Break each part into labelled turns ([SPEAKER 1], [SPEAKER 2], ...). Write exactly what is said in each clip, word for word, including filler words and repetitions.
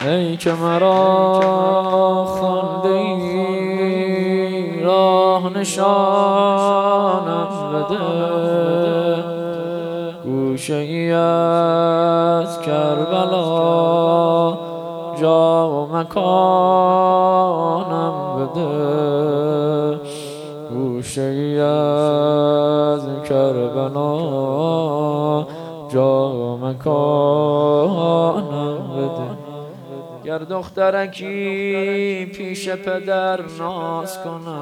[SPEAKER 1] ای که مرا خوانده ای راه نشانم بده، گوشه ای از کربلا جا و مکانم بده، گوشه ای از کربلا جا و مکانم بده. گر دخترکی پیش پدر ناز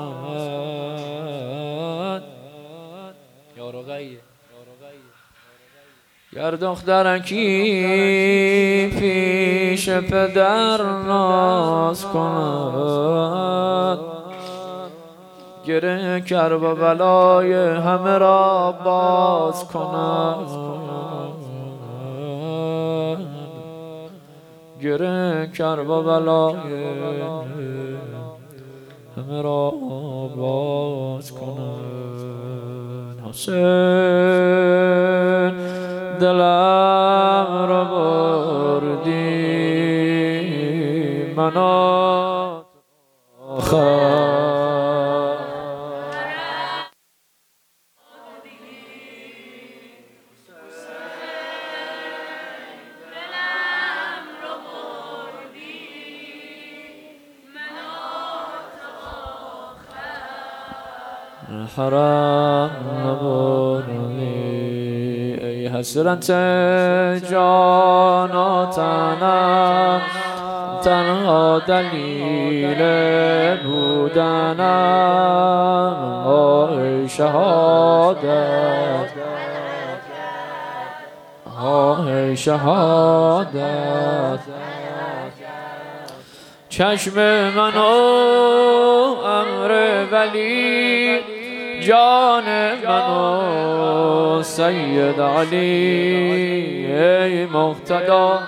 [SPEAKER 1] کند، یا رقیه، گر دخترکی پیش پدر ناز کند، گره کرب و بلای همه را باز کند، گره کرب و بلای همه را باز کند. حسین دلم را بردی منو آخر، حرام نبردی ای حسرت جان و تنم، تنها دلیل بودنم ای شهادت، ای شهادت. چشم من و امر ولی، جان من و سید علی ای مقتدا،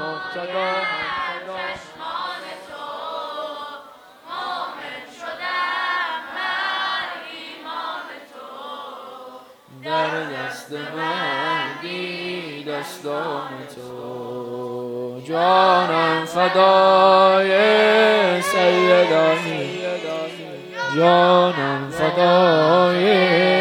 [SPEAKER 1] در دست مهدی دستان تو، جانم فدای سید علی، جانم فدای